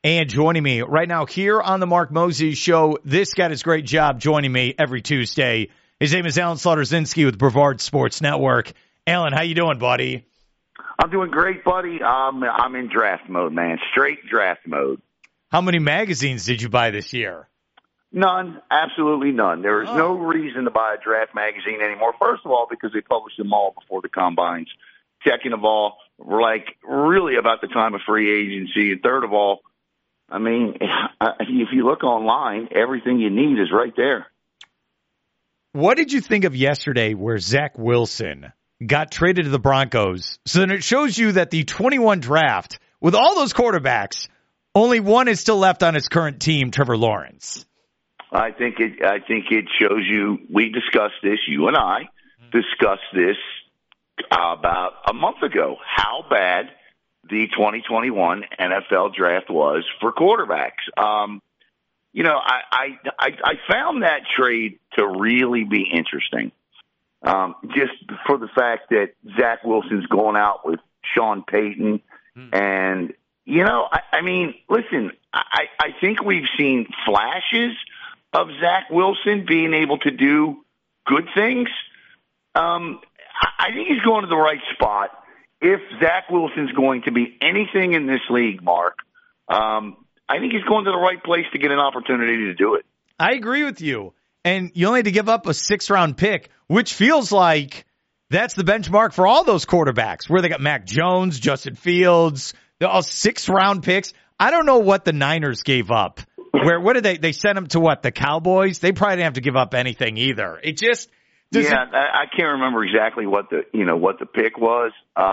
And joining me right now here on the Mark Moses Show, this guy does a great job joining me every Tuesday. His name is Alan Slaughter-Zinski with Brevard Sports Network. Alan, how you doing, buddy? I'm doing great, buddy. I'm in draft mode, man. Straight draft mode. How many magazines did you buy this year? None. Absolutely none. There is no reason to buy a draft magazine anymore. First of all, because they publish them all before the combines. Second of all, we're like really about the time of free agency. And third of all, I mean, if you look online, everything you need is right there. What did you think of yesterday where Zach Wilson got traded to the Broncos? So then it shows you that the 21 draft, with all those quarterbacks, only one is still left on his current team, Trevor Lawrence. I think it shows you, we discussed this, you and I discussed this about a month ago, how bad the 2021 NFL draft was for quarterbacks. You know, I found that trade to really be interesting. Just for the fact that Zach Wilson's going out with Sean Payton. And, you know, I mean, listen, I think we've seen flashes of Zach Wilson being able to do good things. I think he's going to the right spot. If Zach Wilson's going to be anything in this league, Mark, I think he's going to the right place to get an opportunity to do it. I agree with you. And you only had to give up a 6th-round pick, which feels like that's the benchmark for all those quarterbacks, where they got Mac Jones, Justin Fields, they're all 6th-round picks. I don't know what the Niners gave up. What did they sent them to what, the Cowboys? They probably didn't have to give up anything either. It just I can't remember exactly what the pick was,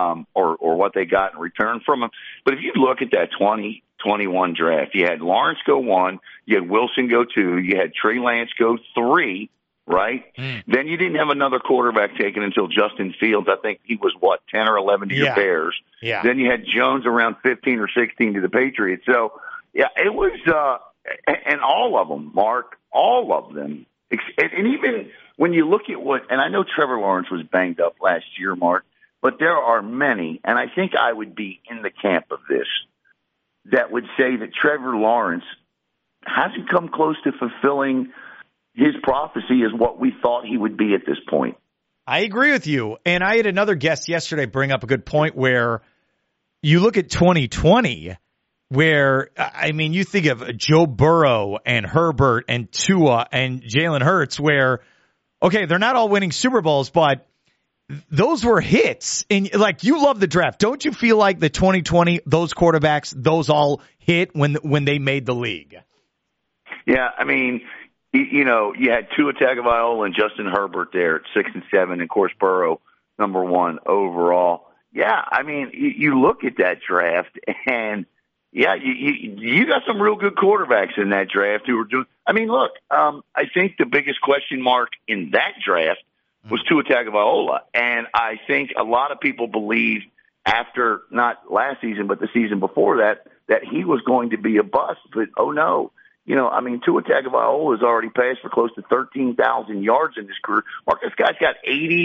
or what they got in return from him. But if you look at that 2021 draft, you had Lawrence go 1, you had Wilson go 2, you had Trey Lance go 3, right? Then you didn't have another quarterback taken until Justin Fields. I think he was 10 or 11 to your Bears. Yeah. Then you had Jones around 15 or 16 to the Patriots. So yeah, it was, and all of them, Mark, all of them, and even when you look at and I know Trevor Lawrence was banged up last year, Mark, but there are many, and I think I would be in the camp of this, that would say that Trevor Lawrence hasn't come close to fulfilling his prophecy as what we thought he would be at this point. I agree with you. And I had another guest yesterday bring up a good point where you look at 2020, where, I mean, you think of Joe Burrow and Herbert and Tua and Jalen Hurts, where, okay, they're not all winning Super Bowls, but those were hits. And like, you love the draft. Don't you feel like the 2020, those quarterbacks, those all hit when they made the league? Yeah, I mean, you know, you had Tua Tagovailoa and Justin Herbert there at 6 and 7, and of course Burrow number 1 overall. Yeah, I mean, you look at that draft, and yeah, you got some real good quarterbacks in that draft who were doing. I mean, look, I think the biggest question mark in that draft was Tua Tagovailoa, and I think a lot of people believed after not last season but the season before that he was going to be a bust. But oh no, you know, I mean, Tua Tagovailoa has already passed for close to 13,000 yards in his career. Mark, this guy's got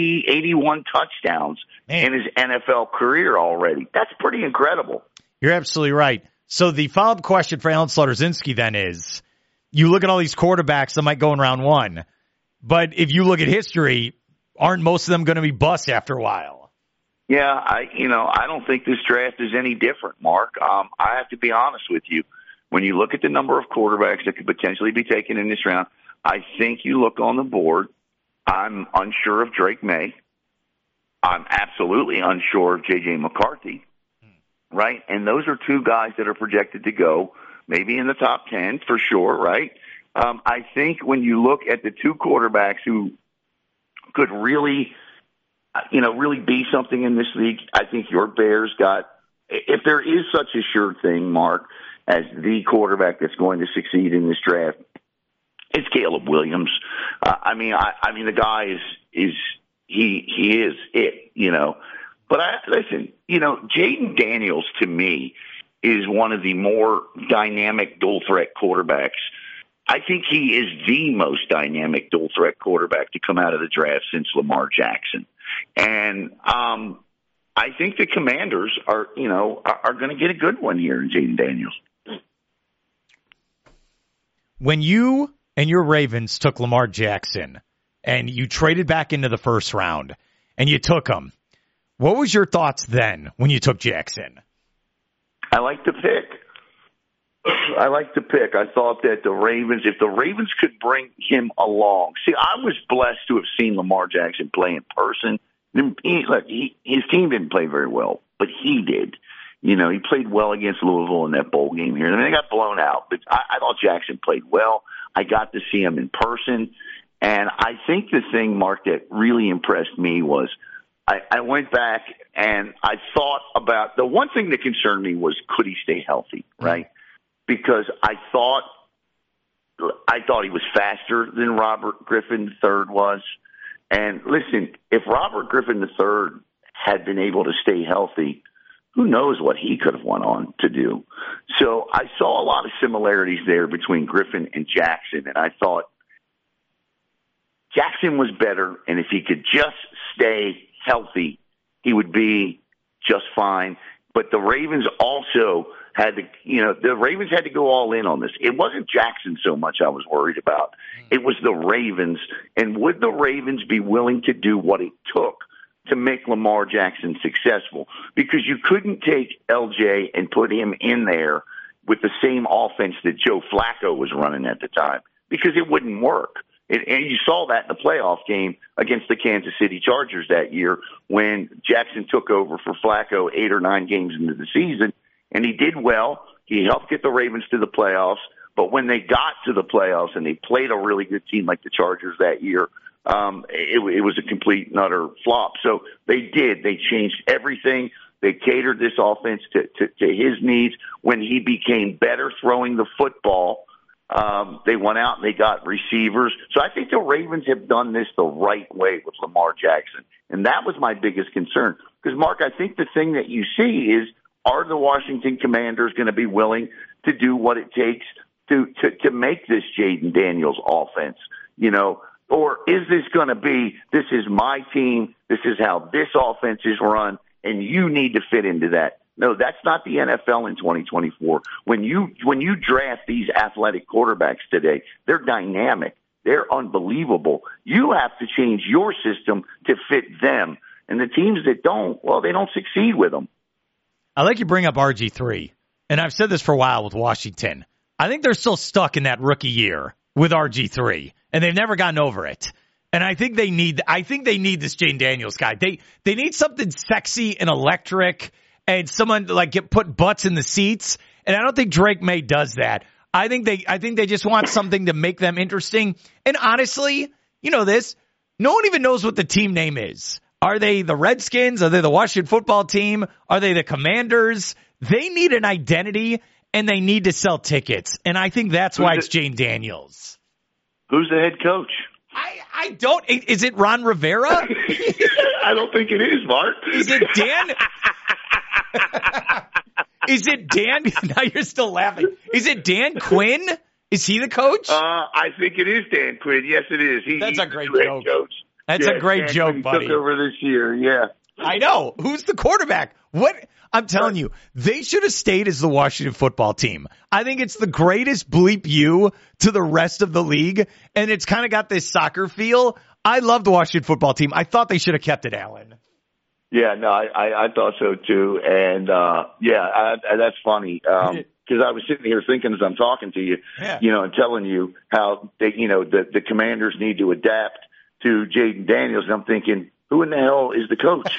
81 touchdowns in his NFL career already. That's pretty incredible. You're absolutely right. So the follow-up question for Alan Slaughter-Zinski then is, you look at all these quarterbacks that might go in round 1, but if you look at history, aren't most of them going to be busts after a while? Yeah, I don't think this draft is any different, Mark. I have to be honest with you. When you look at the number of quarterbacks that could potentially be taken in this round, I think you look on the board, I'm unsure of Drake May. I'm absolutely unsure of J.J. McCarthy. Right? And those are 2 guys that are projected to go maybe in the top 10 for sure, right? I think when you look at the 2 quarterbacks who could really be something in this league, I think your Bears got, if there is such a sure thing, Mark, as the quarterback that's going to succeed in this draft, it's Caleb Williams. I mean, the guy is it, you know. But listen, you know, Jaden Daniels to me is one of the more dynamic dual threat quarterbacks. I think he is the most dynamic dual threat quarterback to come out of the draft since Lamar Jackson. And I think the Commanders are going to get a good one here in Jaden Daniels. when you and your Ravens took Lamar Jackson and you traded back into the first round and you took him, what was your thoughts then when you took Jackson? I like the pick. I thought that if the Ravens could bring him along. See, I was blessed to have seen Lamar Jackson play in person. His team didn't play very well, but he did. You know, he played well against Louisville in that bowl game here. I mean, they got blown out, but I thought Jackson played well. I got to see him in person. And I think the thing, Mark, that really impressed me was I went back and I thought about the one thing that concerned me was could he stay healthy, right? Because I thought he was faster than Robert Griffin III was. And listen, if Robert Griffin III had been able to stay healthy, who knows what he could have went on to do. So I saw a lot of similarities there between Griffin and Jackson, and I thought Jackson was better, and if he could just stay healthy, he would be just fine. But the Ravens also had to go all in on this. It wasn't Jackson so much I was worried about. It was the Ravens. And would the Ravens be willing to do what it took to make Lamar Jackson successful? Because you couldn't take LJ and put him in there with the same offense that Joe Flacco was running at the time, because it wouldn't work. And you saw that in the playoff game against the Kansas City Chargers that year when Jackson took over for Flacco 8 or 9 games into the season, and he did well. He helped get the Ravens to the playoffs. But when they got to the playoffs and they played a really good team like the Chargers that year, it was a complete and utter flop. So they did. They changed everything. They catered this offense to his needs. When he became better throwing the football, they went out and they got receivers. So I think the Ravens have done this the right way with Lamar Jackson. And that was my biggest concern. Because, Mark, I think the thing that you see is, are the Washington Commanders going to be willing to do what it takes to make this Jaden Daniels offense? You know, or is this going to be, this is my team, this is how this offense is run, and you need to fit into that? No, that's not the NFL in 2024. When you draft these athletic quarterbacks today, they're dynamic. They're unbelievable. You have to change your system to fit them. And the teams that don't, well, they don't succeed with them. I like you bring up RG3, and I've said this for a while with Washington. I think they're still stuck in that rookie year with RG3, and they've never gotten over it. And I think they need this Jaden Daniels guy. They need something sexy and electric, and someone like put butts in the seats. And I don't think Drake May does that. I think they just want something to make them interesting. And honestly, you know this, no one even knows what the team name is. Are they the Redskins? Are they the Washington football team? Are they the Commanders? They need an identity, and they need to sell tickets. And I think that's why it's Jaden Daniels. Who's the head coach? I don't. Is it Ron Rivera? I don't think it is, Mark. Is it Dan? Is it Dan? Now you're still laughing. Is it Dan Quinn? Is he the coach? I think it is Dan Quinn. Yes, it is. That's a great joke. That's a great Dan joke, Quinn buddy. Took over this year, yeah. I know. Who's the quarterback? What? I'm telling you, they should have stayed as the Washington football team. I think it's the greatest bleep you to the rest of the league, and it's kind of got this soccer feel. I love the Washington football team. I thought they should have kept it, Alan. Yeah, no, I thought so too, and that's funny. Because I was sitting here thinking as I'm talking to you, you know, and telling you how they, you know, the Commanders need to adapt to Jaden Daniels, and I'm thinking, who in the hell is the coach?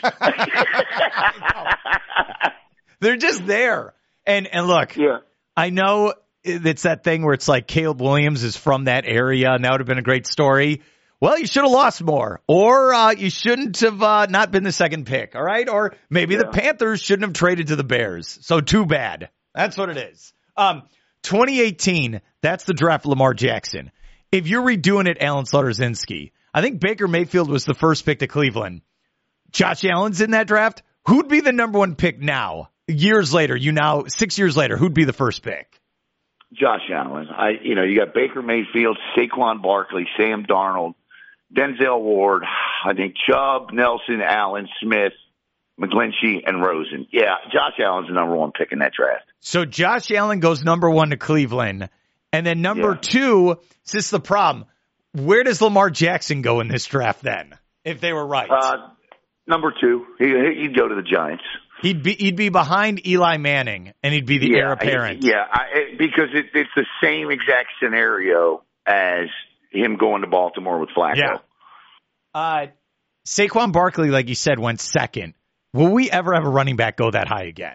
They're just there. And look, I know it's that thing where it's like Caleb Williams is from that area, and that would have been a great story. Well, you should have lost more, or you shouldn't have not been the second pick, all right? Or maybe the Panthers shouldn't have traded to the Bears. So too bad. That's what it is. 2018, that's the draft of Lamar Jackson. If you're redoing it, Alan Slaughter-Zinski, I think Baker Mayfield was the first pick to Cleveland. Josh Allen's in that draft. Who'd be the number one pick now? 6 years later, who'd be the first pick? Josh Allen. You got Baker Mayfield, Saquon Barkley, Sam Darnold, Denzel Ward, I think Chubb, Nelson, Allen, Smith, McGlinchey, and Rosen. Yeah, Josh Allen's the number one pick in that draft. So Josh Allen goes number one to Cleveland, And then number two, this is the problem. Where does Lamar Jackson go in this draft then, if they were right? Number two. He'd go to the Giants. He'd be behind Eli Manning, and he'd be the heir apparent. Because it's the same exact scenario as him going to Baltimore with Flacco. Yeah. Saquon Barkley, like you said, went second. Will we ever have a running back go that high again?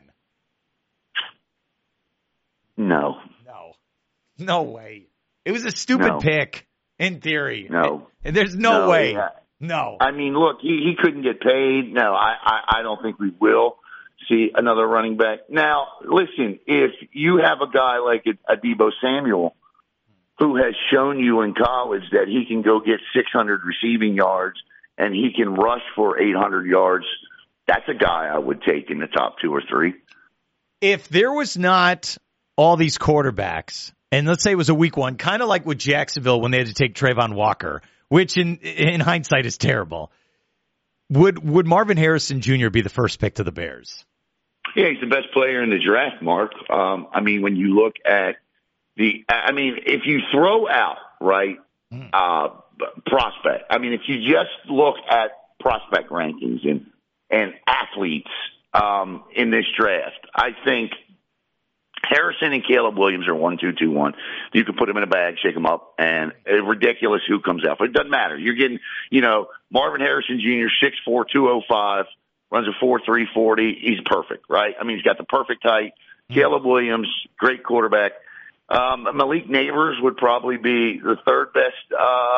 No way. It was a stupid pick, in theory. No. There's no way. Yeah. No. I mean, look, he couldn't get paid. No, I don't think we will see another running back. Now, listen, if you have a guy like a Deebo Samuel who has shown you in college that he can go get 600 receiving yards and he can rush for 800 yards, that's a guy I would take in the top 2 or 3. If there was not all these quarterbacks, and let's say it was a week one, kind of like with Jacksonville when they had to take Trayvon Walker, which in hindsight is terrible, would Marvin Harrison Jr. be the first pick to the Bears? Yeah, he's the best player in the draft, Mark. I mean, when you look at if you throw out, right, prospect, if you just look at prospect rankings and athletes in this draft, I think Harrison and Caleb Williams are 1, 2, 2, 1. You can put them in a bag, shake them up, and it's ridiculous who comes out. But it doesn't matter. You're getting, Marvin Harrison Jr., 6'4", 205, runs a 4.3 40. He's perfect, right? He's got the perfect height. Caleb Williams, great quarterback. Malik Neighbors would probably be the third best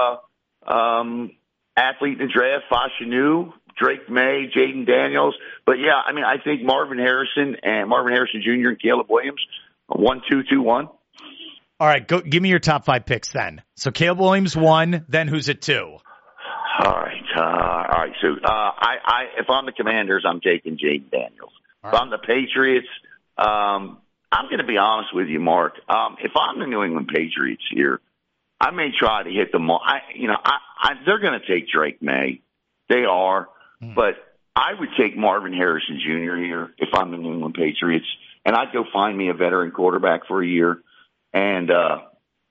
athlete in the draft. Fashanu, Drake May, Jaden Daniels. But, yeah, I think Marvin Harrison Jr. and Caleb Williams are 1, 2, 2, 1. All right, give me your top 5 picks then. So Caleb Williams 1, then who's at 2? All right. So if I'm the Commanders, I'm taking Jaden Daniels. If I'm the Patriots, I'm going to be honest with you, Mark. If I'm the New England Patriots here, I may try to hit them all. They're going to take Drake May. They are. But I would take Marvin Harrison Jr. here if I'm the New England Patriots, and I'd go find me a veteran quarterback for a year. And, I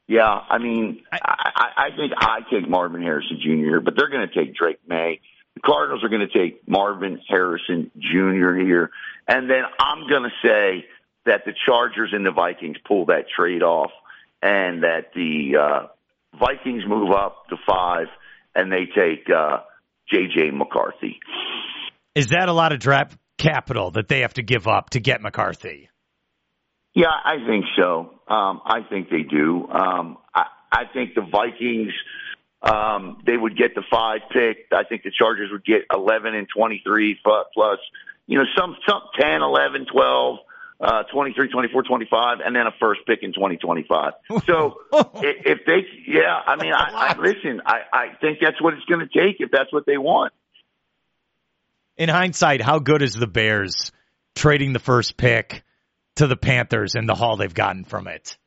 think I take Marvin Harrison Jr., but they're going to take Drake May. The Cardinals are going to take Marvin Harrison Jr. here. And then I'm going to say that the Chargers and the Vikings pull that trade off and that the Vikings move up to 5 and they take J.J. McCarthy. Is that a lot of draft capital that they have to give up to get McCarthy? Yeah, I think so. I think they do. I think the Vikings, they would get the 5 pick. I think the Chargers would get 11 and 23 plus, some 10, 11, 12, 23, 24, 25, and then a first pick in 2025. So if they, listen, I think that's what it's going to take if that's what they want. In hindsight, how good is the Bears trading the first pick to the Panthers and the haul they've gotten from it?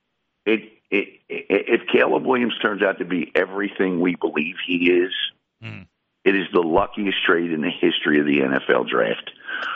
If Caleb Williams turns out to be everything we believe he is, it is the luckiest trade in the history of the NFL draft.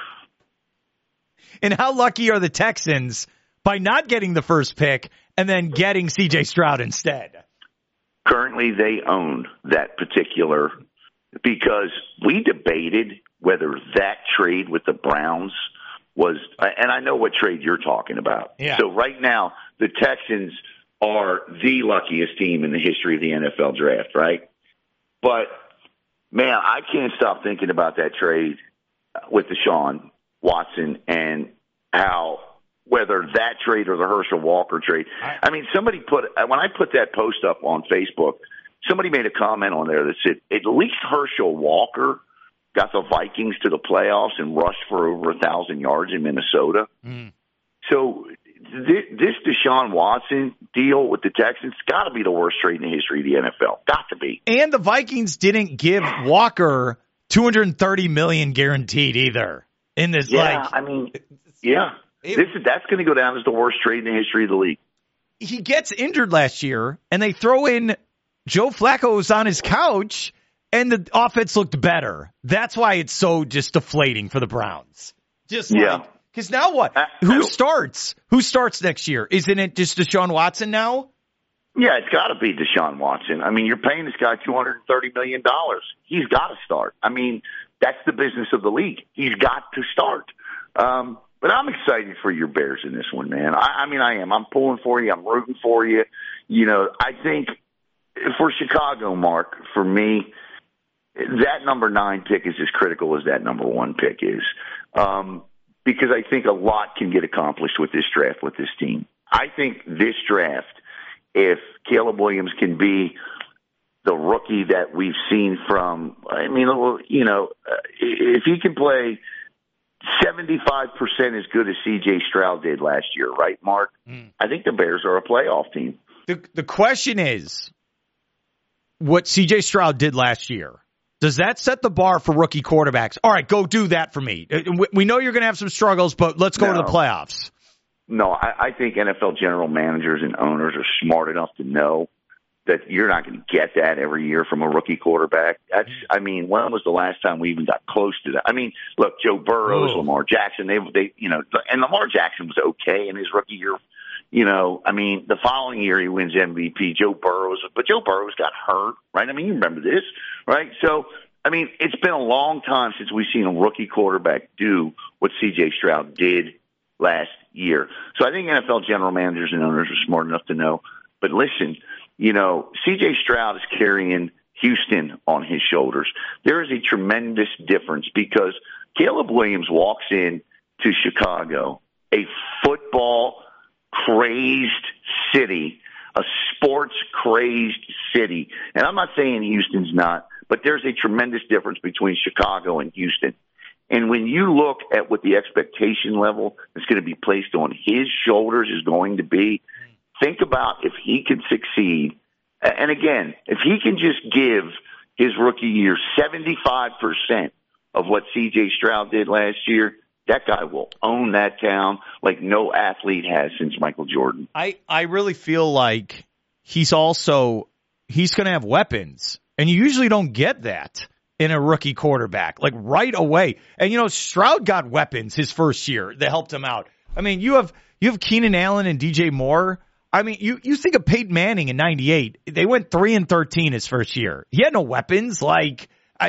And how lucky are the Texans by not getting the first pick and then getting C.J. Stroud instead? Currently, they own that particular, because we debated whether that trade with the Browns was, and I know what trade you're talking about. Yeah. So right now, the Texans are the luckiest team in the history of the NFL draft, right? But, man, I can't stop thinking about that trade with Deshaun Watson and how, whether that trade or the Herschel Walker trade. Somebody when I put that post up on Facebook, somebody made a comment on there that said, at least Herschel Walker got the Vikings to the playoffs and rushed for over 1,000 yards in Minnesota. So this Deshaun Watson deal with the Texans got to be the worst trade in the history of the NFL. Got to be. And the Vikings didn't give Walker $230 million guaranteed either. In this, that's going to go down as the worst trade in the history of the league. He gets injured last year, and they throw in Joe Flacco's on his couch, and the offense looked better. That's why it's so just deflating for the Browns. Because now what? Who starts? Who starts next year? Isn't it just Deshaun Watson now? Yeah, it's got to be Deshaun Watson. I mean, you're paying this guy $230 million. He's got to start. I mean, that's the business of the league. He's got to start. But I'm excited for your Bears in this one, man. I mean, I am. I'm pulling for you. I'm rooting for you. You know, I think for Chicago, Mark, for me, that number 9 pick is as critical as that number 1 pick is. Because I think a lot can get accomplished with this draft, with this team. I think this draft, if Caleb Williams can be the rookie that we've seen from, I mean, you know, if he can play 75% as good as C.J. Stroud did last year, right, Mark? I think the Bears are a playoff team. The question is, what C.J. Stroud did last year, does that set the bar for rookie quarterbacks? All right, go do that for me. We know you're going to have some struggles, but let's go to the playoffs. No, I think NFL general managers and owners are smart enough to know that you're not going to get that every year from a rookie quarterback. I mean, when was the last time we even got close to that? I mean, look, Joe Burrow, Lamar Jackson, they, you know, and Lamar Jackson was okay in his rookie year. You know, I mean, the following year he wins MVP. But Joe Burrow's got hurt, right? I mean, you remember this, right? So, I mean, it's been a long time since we've seen a rookie quarterback do what C.J. Stroud did last year. So I think NFL general managers and owners are smart enough to know. But listen, you know, C.J. Stroud is carrying Houston on his shoulders. There is a tremendous difference because Caleb Williams walks in to Chicago, a football-crazed city, a sports-crazed city. And I'm not saying Houston's not, but there's a tremendous difference between Chicago and Houston. And when you look at what the expectation level that's going to be placed on his shoulders is going to be, think about if he can succeed. And again, if he can just give his rookie year 75% of what C.J. Stroud did last year, that guy will own that town like no athlete has since Michael Jordan. I really feel like he's going to have weapons, and you usually don't get that in a rookie quarterback, like right away. And, you know, Stroud got weapons his first year that helped him out. I mean, you have Keenan Allen and DJ Moore. I mean, you think of Peyton Manning in 98. They went 3-13 his first year. He had no weapons. Like,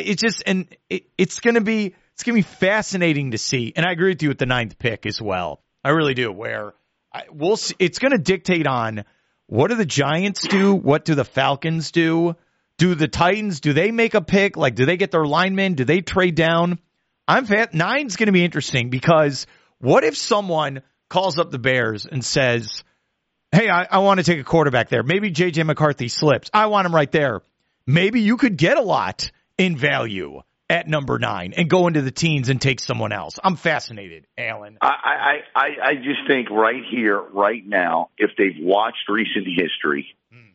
it's going to be fascinating to see. And I agree with you with the 9th pick as well. I really do. We'll see. It's going to dictate on what do the Giants do? What do the Falcons do? Do the Titans, do they make a pick? Like, do they get their linemen? Do they trade down? 9's going to be interesting because what if someone calls up the Bears and says, hey, I want to take a quarterback there. Maybe J.J. McCarthy slips. I want him right there. Maybe you could get a lot in value at number 9 and go into the teens and take someone else. I'm fascinated, Alan. I just think right here, right now, if they've watched recent history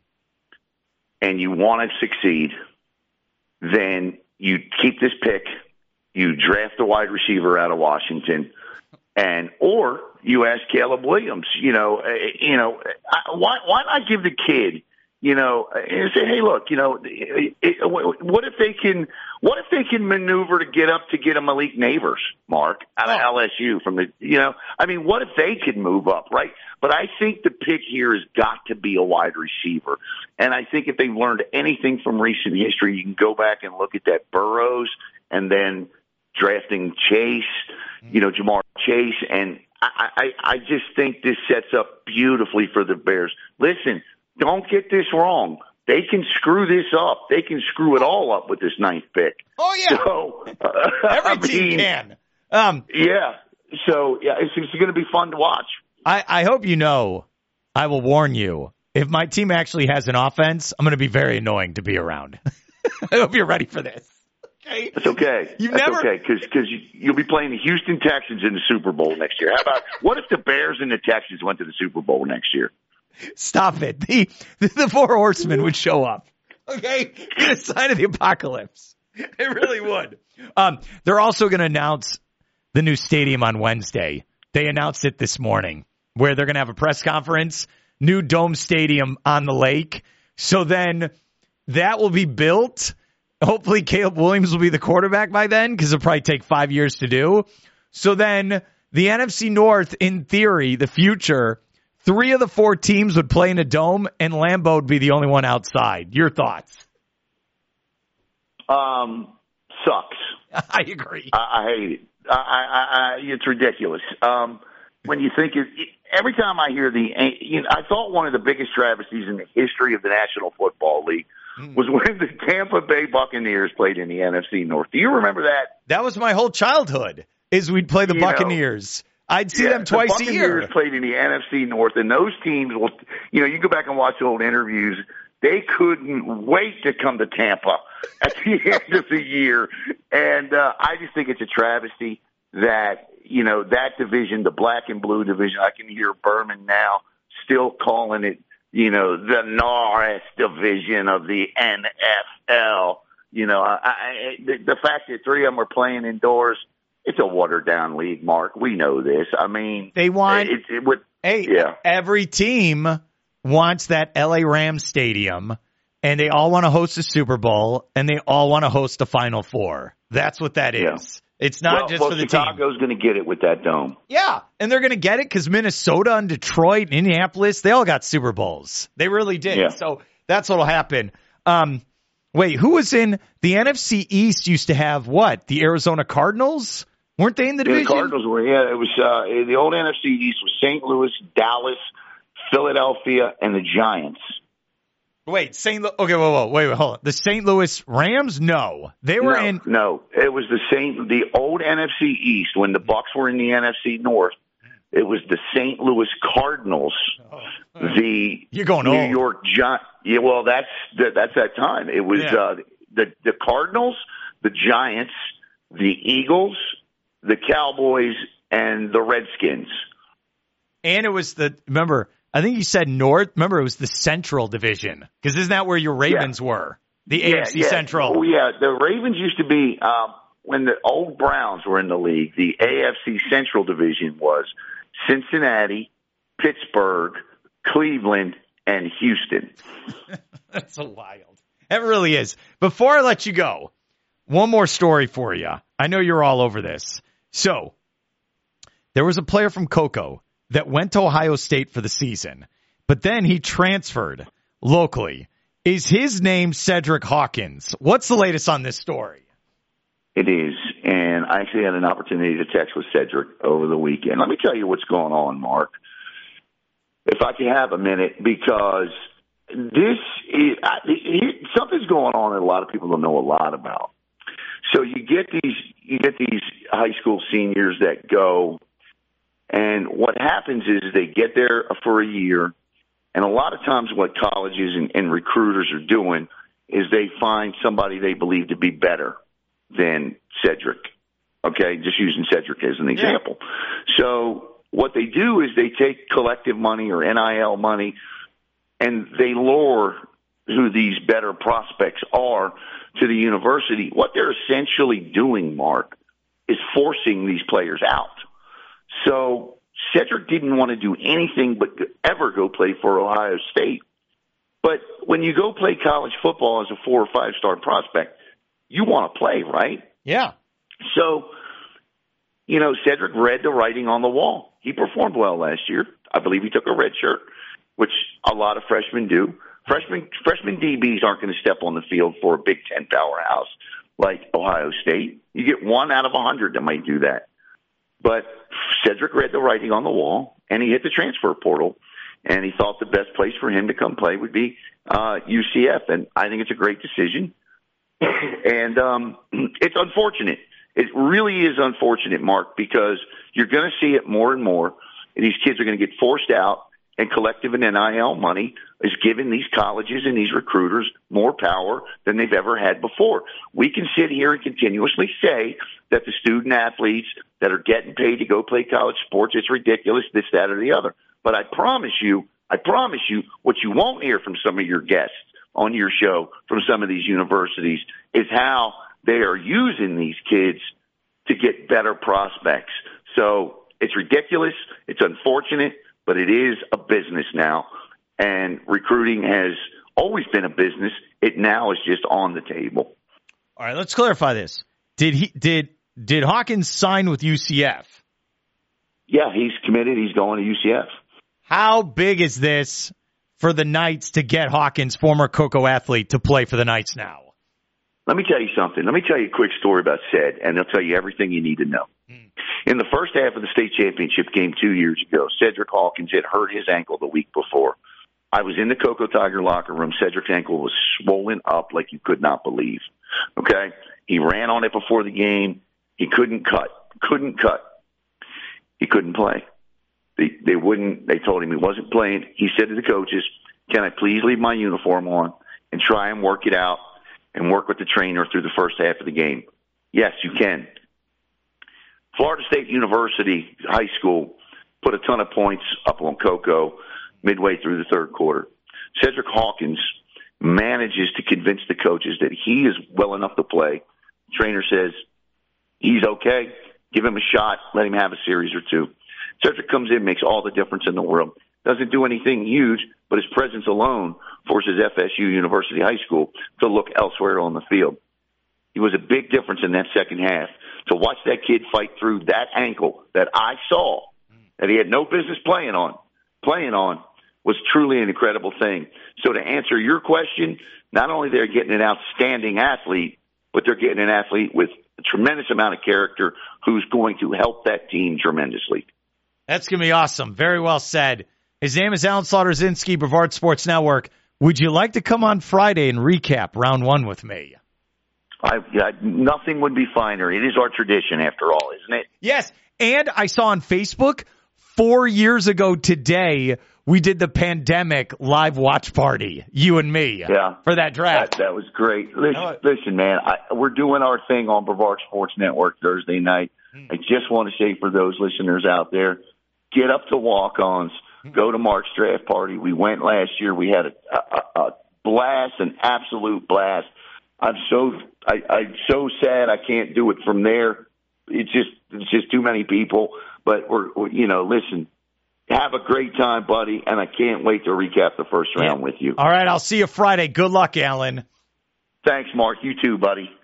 and you want to succeed, then you keep this pick, you draft a wide receiver out of Washington, or you ask Caleb Williams, why not give the kid, and say, hey, look, what if they can maneuver to get a Malik Neighbors, Mark, out of LSU what if they could move up, right? But I think the pick here has got to be a wide receiver. And I think if they've learned anything from recent history, you can go back and look at that Burrows and then drafting Chase, Jamar Chase. And I just think this sets up beautifully for the Bears. Listen, don't get this wrong. They can screw this up. They can screw it all up with this 9th pick. Oh, yeah. So, every team can. Yeah. So, yeah, it's going to be fun to watch. I hope I will warn you, if my team actually has an offense, I'm going to be very annoying to be around. I hope you're ready for this. Okay? That's okay. Okay, because you'll be playing the Houston Texans in the Super Bowl next year. How about, what if the Bears and the Texans went to the Super Bowl next year? Stop it. The 4 horsemen would show up. Okay? Get a sign of the apocalypse. It really would. They're also going to announce the new stadium on Wednesday. They announced it this morning, where they're going to have a press conference, new dome stadium on the lake. So then that will be built. Hopefully Caleb Williams will be the quarterback by then, because it'll probably take 5 years to do. So then the NFC North, in theory, the future, 3 of the 4 teams would play in a dome, and Lambeau would be the only one outside. Your thoughts? Sucks. I agree. I hate it. It's ridiculous. When you think every time I hear I thought one of the biggest travesties in the history of the National Football League was when the Tampa Bay Buccaneers played in the NFC North. Do you remember that? That was my whole childhood, is we'd play the Buccaneers. I'd see them twice a year. The Buccaneers played in the NFC North, and those teams you go back and watch the old interviews. They couldn't wait to come to Tampa at the end of the year. And I just think it's a travesty that, that division, the black and blue division, I can hear Berman now still calling it, the Norris division of the NFL. The fact that 3 of them are playing indoors, it's a watered-down league, Mark. We know this. I mean, they want every team wants that LA Rams stadium, and they all want to host a Super Bowl, and they all want to host a Final Four. That's what that is. Yeah. It's not just for the team. Chicago's going to get it with that dome. Yeah, and they're going to get it because Minnesota and Detroit and Indianapolis, they all got Super Bowls. They really did. Yeah. So that's what will happen. Wait, who was in the NFC East used to have what? The Arizona Cardinals? Weren't they in the division? The Cardinals were, it was the old NFC East was St. Louis, Dallas, Philadelphia, and the Giants. Wait, okay, wait, hold on. The St. Louis Rams? No. They were in. No, it was the old NFC East when the Bucs were in the NFC North. It was the St. Louis Cardinals, You're going New old. York Giants. Yeah, well, that's that time. It was the Cardinals, the Giants, the Eagles, the Cowboys, and the Redskins. And it was remember, I think you said North. Remember, it was the Central Division. Because isn't that where your Ravens were? The AFC Central. Oh, yeah. The Ravens used to be, when the old Browns were in the league, the AFC Central Division was Cincinnati, Pittsburgh, Cleveland, and Houston. That's so wild. That really is. Before I let you go, one more story for you. I know you're all over this. So, there was a player from Cocoa that went to Ohio State for the season, but then he transferred locally. Is his name Cedric Hawkins? What's the latest on this story? It is, and I actually had an opportunity to text with Cedric over the weekend. Let me tell you what's going on, Mark, if I can have a minute, because something's going on that a lot of people don't know a lot about. So you get these high school seniors that go, and what happens is they get there for a year, and a lot of times what colleges and recruiters are doing is they find somebody they believe to be better than Cedric. Okay, just using Cedric as an example. Yeah. So what they do is they take collective money or NIL money, and they lure who these better prospects are to the university. What they're essentially doing, Mark, is forcing these players out. So Cedric didn't want to do anything but ever go play for Ohio State. But when you go play college football as a 4 or 5-star prospect, you want to play, right? Yeah. So, Cedric read the writing on the wall. He performed well last year. I believe he took a red shirt, which a lot of freshmen do. Freshman DBs aren't going to step on the field for a Big Ten powerhouse like Ohio State. You get 1 out of 100 that might do that. But Cedric read the writing on the wall, and he hit the transfer portal, and he thought the best place for him to come play would be UCF, and I think it's a great decision. And it's unfortunate. It really is unfortunate, Mark, because you're going to see it more and more. And these kids are going to get forced out, and collective and NIL money is giving these colleges and these recruiters more power than they've ever had before. We can sit here and continuously say that the student athletes that are getting paid to go play college sports, it's ridiculous, this, that, or the other. But I promise you, what you won't hear from some of your guests on your show from some of these universities is how they are using these kids to get better prospects. So it's ridiculous. It's unfortunate, but it is a business now. And recruiting has always been a business. It now is just on the table. All right, let's clarify this. Did Hawkins sign with UCF? Yeah, he's committed. He's going to UCF. How big is this for the Knights to get Hawkins, former Cocoa athlete, to play for the Knights now? Let me tell you something. Let me tell you a quick story about Ced, and they'll tell you everything you need to know. In the first half of the state championship game 2 years ago, Cedric Hawkins had hurt his ankle the week before. I was in the Cocoa Tiger locker room. Cedric's ankle was swollen up like you could not believe. Okay? He ran on it before the game. He couldn't cut. He couldn't play. They told him he wasn't playing. He said to the coaches, "Can I please leave my uniform on and try and work it out and work with the trainer through the first half of the game?" Yes, you can. Florida State University High School put a ton of points up on Cocoa midway through the third quarter. Cedric Hawkins manages to convince the coaches that he is well enough to play. The trainer says, he's okay. Give him a shot. Let him have a series or two. Cedric comes in, makes all the difference in the world. Doesn't do anything huge, but his presence alone forces FSU University High School to look elsewhere on the field. He was a big difference in that second half. To watch that kid fight through that ankle that I saw, that he had no business playing on, was truly an incredible thing. So to answer your question, not only they're getting an outstanding athlete, but they're getting an athlete with a tremendous amount of character who's going to help that team tremendously. That's going to be awesome. Very well said. His name is Alan Slaughter-Zinski, Brevard Sports Network. Would you like to come on Friday and recap round one with me? Nothing would be finer. It is our tradition, after all, isn't it? Yes, and I saw on Facebook 4 years ago today, we did the pandemic live watch party, you and me, for that draft. That was great. Listen, man, we're doing our thing on Brevard Sports Network Thursday night. I just want to say for those listeners out there, get up to walk-ons, go to Mark's draft party. We went last year. We had a blast, an absolute blast. I'm so sad I can't do it from there. It's just too many people. But listen, have a great time, buddy, and I can't wait to recap the first round with you. All right, I'll see you Friday. Good luck, Alan. Thanks, Mark. You too, buddy.